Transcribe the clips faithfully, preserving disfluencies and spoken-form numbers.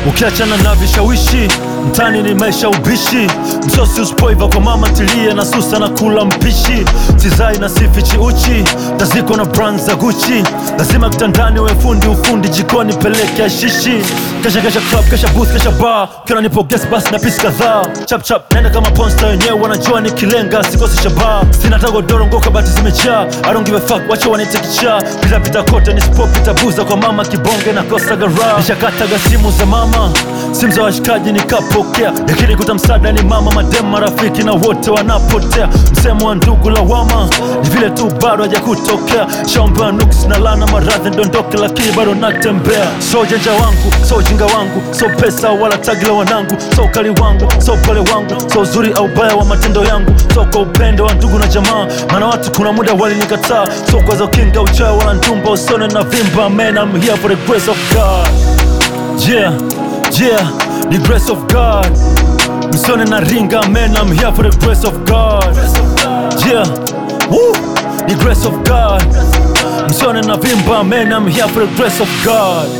Ukiachana na vishawishi, mtani ni maisha ubishi. Msosi uspoiva kwa mama tilia na susa na kula mpishi. Tizai na sifichi uchi, taziko na brand za Gucci. Lazima kitandani we fundi ufundi, jikoni peleke ya shishi. Kesha kesha club, kesha booth, kesha bar. Kiona nipo guest bus na pisi kadhaa. Chap chap, nenda kama ponsta wenyewe wanajua nikilenga sikosi shabaa. Sina tago doro ngoka bati zimejaa. I don't give a fuck, wacha wanite kichaa. Pita pita kote ni sport, pita buza kwa mama kibonge na kosa gara. Nishakataga simu za mama, simu za washikaji nikapokea. Yakini kuta msada ni mama, mademu marafiki na wote wanapotea. Msemo wa ndugu lawama, ni vile tu bado haja kutokea. Shaomba nuks na lana maradhi ndondoke lakini bado natembea. So janja wangu, so jinga wangu, so pesa wala tagila wanangu. So ukali wangu, so pole wangu, so uzuri au baya wa matendo yangu. So kwa upendo wa ndugu na jamaa, maana watu kuna muda wali nikataa. So kwa zo kinga uchawa wala ntumba usone na vimba. Man, I'm here for the grace of God. Yeah, yeah, the grace of God. Msone na ringa, man, I'm here for the grace of God. Yeah, woo, the grace of God. Msone na vimba, man, I'm here for the grace of God.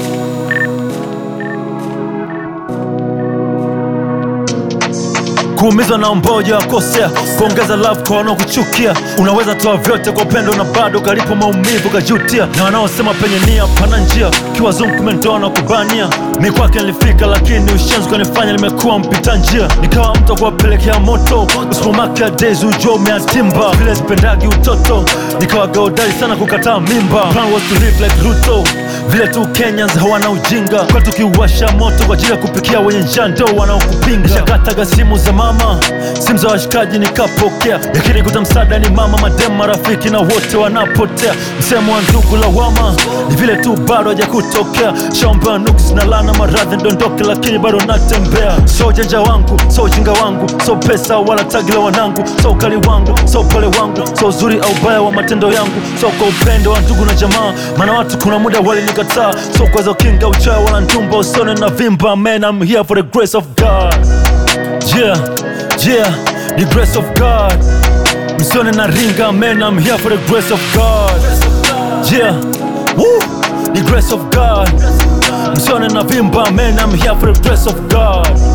Kuumizwa na mboja wakosea, kuongeza love kwa wanaokuchukia. Unaweza toa vyote kwa upendo na bado kalipo maumivu kajutia. Na wanaosema penye nia pana njia, kiwa zungu kumendoa na kubania. Mi kwake nilifika lakini ushenzi kanifanya nimekuwa mpita njia. Nikawa mtu kuwapelekea moto, usipomakia days ujua umeatimba. Vile sipendagi utoto, nikawa gaudari sana kukataa mimba. Plan was to live like Ruto, vile tu Kenyans hawana ujinga. Kwa tukiwasha moto kwa ajili ya kupikia wenye njaa ndo wanaokupinga. Nishakataga simu za mama, simu za washikaji nikapokea. Yakini kuta msada ni mama, mademu marafiki na wote wanapotea. Msemo wa ndugu lawama, ni vile tu bado haja kutokea. Shaomba nuks na lana maradhi ndondoke lakini bado natembea. So janja wangu, so jinga wangu, so pesa wala tagila wanangu. So ukali wangu, so pole wangu, so uzuri au baya wa matendo yangu. So kwa upendo wa ndugu na jamaa, maana watu kuna muda wali nikataa. So kwa zo kinga uchawa wala ntumba usone na vimba. Man, I'm here for the grace of God. Yeah, yeah, the grace of God. Msone na ringa, man, I'm here for the grace of God. Yeah, woo, the grace of God. Msone na vimba, man, I'm here for the grace of God.